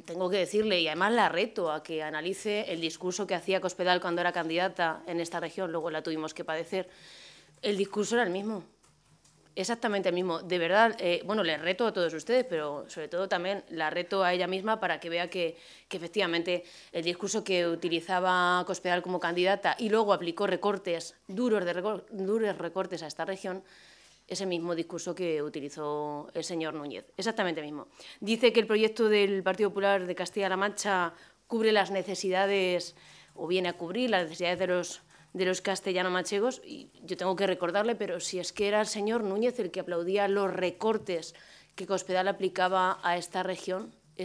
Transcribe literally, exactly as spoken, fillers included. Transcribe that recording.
tengo que decirle, y además la reto a que analice el discurso que hacía Cospedal cuando era candidata en esta región, luego la tuvimos que padecer. El discurso era el mismo. Exactamente el mismo. De verdad, eh, bueno, les reto a todos ustedes, pero sobre todo también la reto a ella misma para que vea que, que efectivamente el discurso que utilizaba Cospedal como candidata y luego aplicó recortes, duros, de recor duros recortes a esta región, ese mismo discurso que utilizó el señor Núñez. Exactamente el mismo. Dice que el proyecto del Partido Popular de Castilla-La Mancha cubre las necesidades, o viene a cubrir las necesidades de los de los castellano-manchegos, y yo tengo que recordarle, pero si es que era el señor Núñez el que aplaudía los recortes que Cospedal aplicaba a esta región,